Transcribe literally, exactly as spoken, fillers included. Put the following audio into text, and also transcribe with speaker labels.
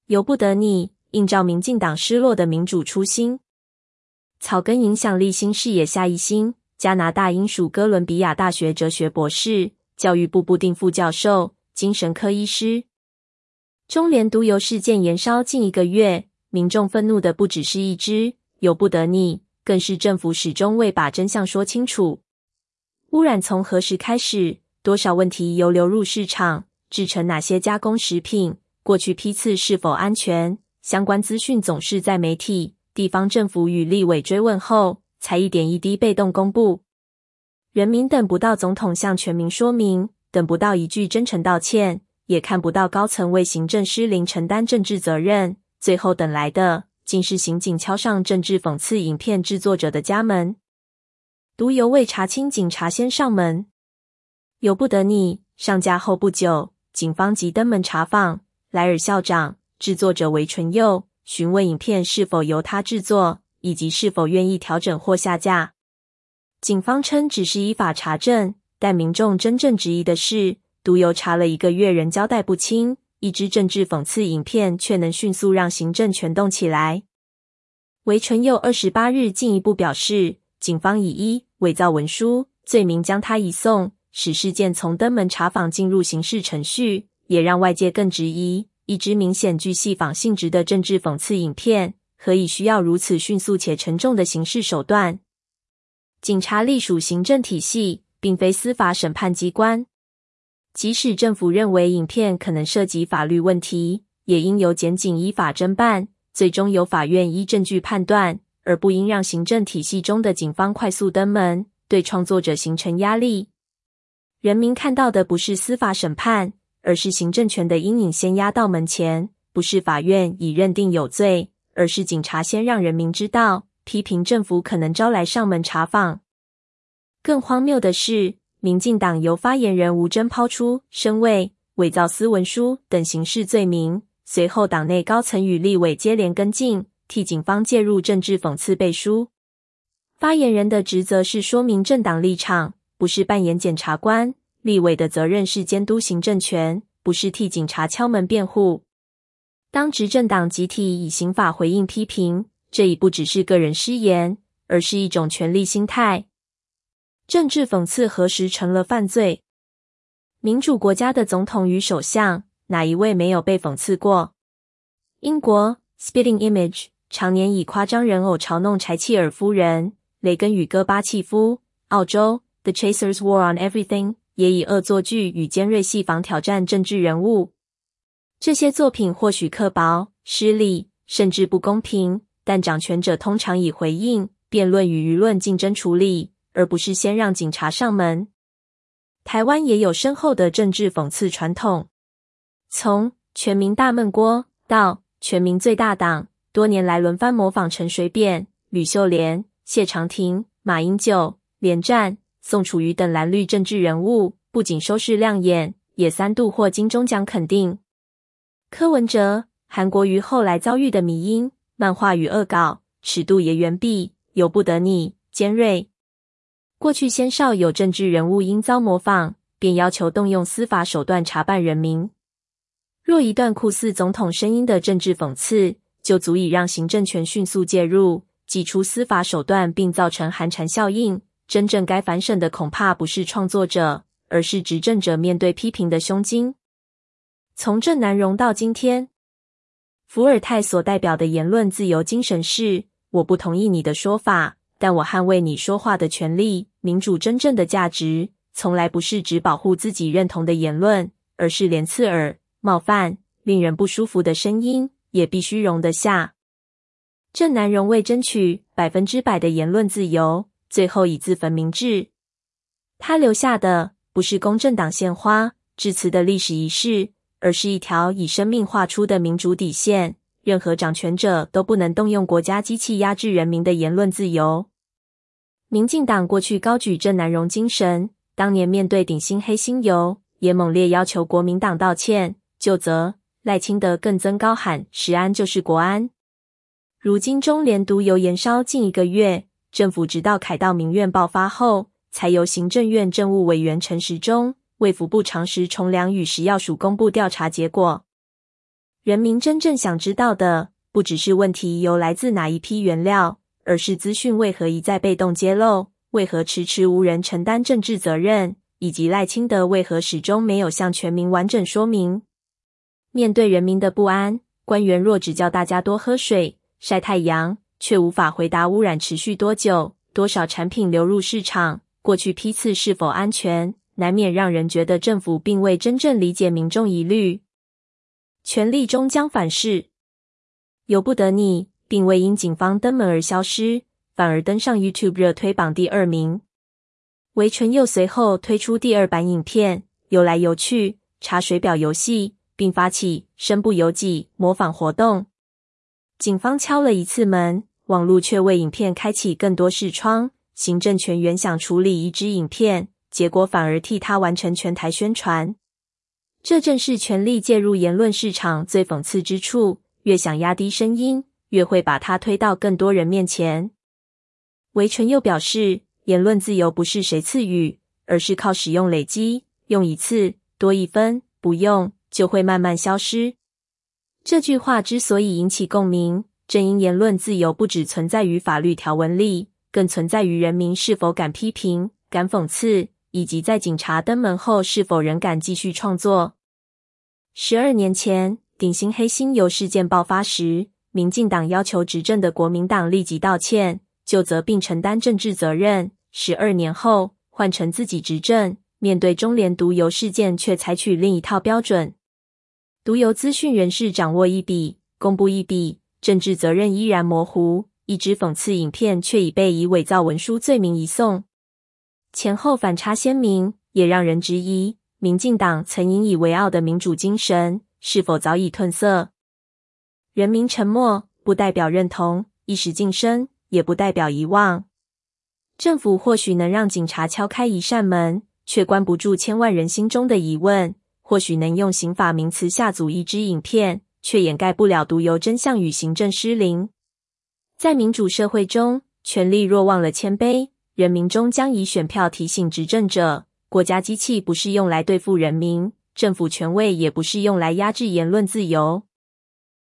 Speaker 1: 由不得你，映照民进党失落的民主初心。草根影响力新视野夏一新，加拿大英属哥伦比亚大学哲学博士，教育部部定副教授，精神科医师。中联毒油事件延烧近一个月，民众愤怒的不只是一支由不得你，更是政府始终未把真相说清楚。污染从何时开始？多少问题由流入市场？制成哪些加工食品？过去批次是否安全？相关资讯总是在媒体、地方政府与立委追问后，才一点一滴被动公布。人民等不到总统向全民说明，等不到一句真诚道歉，也看不到高层为行政失灵承担政治责任，最后等来的竟是刑警敲上政治讽刺影片制作者的家门。毒油未查清，警察先上门。由不得你上架后不久，警方即登门查访莱尔校长、制作者韦纯佑，询问影片是否由他制作，以及是否愿意调整或下架。警方称只是依法查证，但民众真正质疑的是，毒油查了一个月仍交代不清，一支政治讽刺影片却能迅速让行政全动起来。韦纯佑二十八日进一步表示，警方以一伪造文书罪名将他移送，使事件从登门查访进入刑事程序，也让外界更质疑，一支明显具戏仿性质的政治讽刺影片，何以需要如此迅速且沉重的刑事手段？警察隶属行政体系，并非司法审判机关。即使政府认为影片可能涉及法律问题，也应由检警依法侦办，最终由法院依证据判断，而不应让行政体系中的警方快速登门，对创作者形成压力。人民看到的不是司法审判，而是行政权的阴影先压到门前，不是法院已认定有罪，而是警察先让人民知道，批评政府可能招来上门查访。更荒谬的是，民进党由发言人吴峥抛出声位、伪造私文书等刑事罪名，随后党内高层与立委接连跟进，替警方介入政治讽刺背书。发言人的职责是说明政党立场，不是扮演检察官；立委的责任是监督行政权，不是替警察敲门辩护。当执政党集体以刑法回应批评，这已不只是个人失言，而是一种权力心态。政治讽刺何时成了犯罪？民主国家的总统与首相，哪一位没有被讽刺过？英国 Spitting Image 常年以夸张人偶嘲弄柴契尔夫人、雷根与戈巴契夫；澳洲 The Chasers War on Everything 也以恶作剧与尖锐戏仿挑战政治人物。这些作品或许刻薄、失礼，甚至不公平，但掌权者通常以回应、辩论与舆论竞争处理，而不是先让警察上门。台湾也有深厚的政治讽刺传统，从全民大闷锅到全民最大党，多年来轮番模仿陈水扁、吕秀莲、谢长廷、马英九、连战、宋楚瑜等蓝绿政治人物，不仅收视亮眼，也三度获金钟奖肯定。柯文哲、韩国瑜后来遭遇的迷因、漫画与恶搞，尺度也远比由不得你尖锐。过去先少有政治人物因遭模仿，便要求动用司法手段查办人民。若一段酷似总统声音的政治讽刺，就足以让行政权迅速介入，祭出司法手段，并造成寒蝉效应。真正该反省的恐怕不是创作者，而是执政者面对批评的胸襟。从郑南榕到今天，伏尔泰所代表的言论自由精神是：我不同意你的说法，但我捍卫你说话的权利。民主真正的价值，从来不是只保护自己认同的言论，而是连刺耳、冒犯、令人不舒服的声音也必须容得下。郑南榕为争取百分之百的言论自由，最后以自焚明志。他留下的不是公正党献花致辞的历史仪式，而是一条以生命画出的民主底线，任何掌权者都不能动用国家机器压制人民的言论自由。民进党过去高举郑南榕精神，当年面对顶新黑新油，也猛烈要求国民党道歉就责，赖清德更增高喊食安就是国安。如今中联毒油延烧近一个月，政府直到凯道民怨爆发后，才由行政院政务委员陈时中、卫福部长时崇良与食药署公布调查结果。 人民真正想知道的，不只是问题由来自哪一批原料，而是资讯为何一再被动揭露，为何迟迟无人承担政治责任，以及赖清德为何始终没有向全民完整说明。面对人民的不安，官员若只叫大家多喝水、晒太阳，却无法回答污染持续多久、多少产品流入市场、过去批次是否安全，难免让人觉得政府并未真正理解民众疑虑。权力终将反噬，由不得你，并未因警方登门而消失，反而登上 YouTube 热推榜第二名。维纯又随后推出第二版影片，游来游去，查水表游戏，并发起身不由己模仿活动。警方敲了一次门，网络却为影片开启更多视窗。行政权原想处理一支影片，结果反而替他完成全台宣传。这正是权力介入言论市场最讽刺之处，越想压低声音，越会把它推到更多人面前。维纯又表示，言论自由不是谁赐予，而是靠使用累积，用一次多一分，不用就会慢慢消失。这句话之所以引起共鸣，正因言论自由不只存在于法律条文里，更存在于人民是否敢批评、敢讽刺，以及在警察登门后是否仍敢继续创作。十二年前，顶新黑心油事件爆发时，民进党要求执政的国民党立即道歉、就责并承担政治责任。十二年后，换成自己执政，面对中联毒油事件却采取另一套标准。毒油资讯人士掌握一笔，公布一笔，政治责任依然模糊，一支讽刺影片却已被以伪造文书罪名移送。前后反差鲜明，也让人质疑民进党曾引以为傲的民主精神是否早已褪色。人民沉默不代表认同，一时噤声也不代表遗忘。政府或许能让警察敲开一扇门，却关不住千万人心中的疑问；或许能用刑法名词下阻一支影片，却掩盖不了毒油真相与行政失灵。在民主社会中，权力若忘了谦卑，人民终将以选票提醒执政者。国家机器不是用来对付人民，政府权位也不是用来压制言论自由。